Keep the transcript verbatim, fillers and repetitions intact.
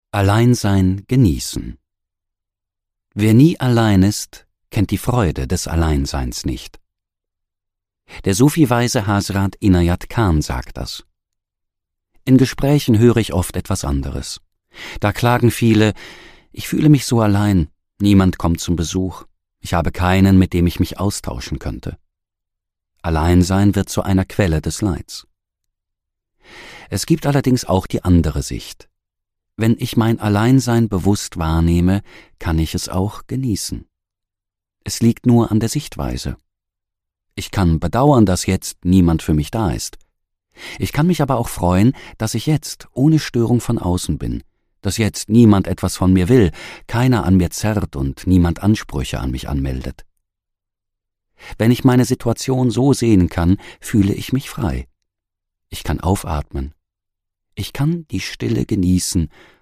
Alleinsein genießen. Wer nie allein ist, kennt die Freude des Alleinseins nicht. Der Sufi-Weise Hazrat Inayat Khan sagt das. In Gesprächen höre ich oft etwas anderes. Da klagen viele, ich fühle mich so allein, niemand kommt zum Besuch, ich habe keinen, mit dem ich mich austauschen könnte. Alleinsein wird zu einer Quelle des Leids. Es gibt allerdings auch die andere Sicht. Wenn ich mein Alleinsein bewusst wahrnehme, kann ich es auch genießen. Es liegt nur an der Sichtweise. Ich kann bedauern, dass jetzt niemand für mich da ist. Ich kann mich aber auch freuen, dass ich jetzt ohne Störung von außen bin, dass jetzt niemand etwas von mir will, keiner an mir zerrt und niemand Ansprüche an mich anmeldet. Wenn ich meine Situation so sehen kann, fühle ich mich frei. Ich kann aufatmen. Ich kann die Stille genießen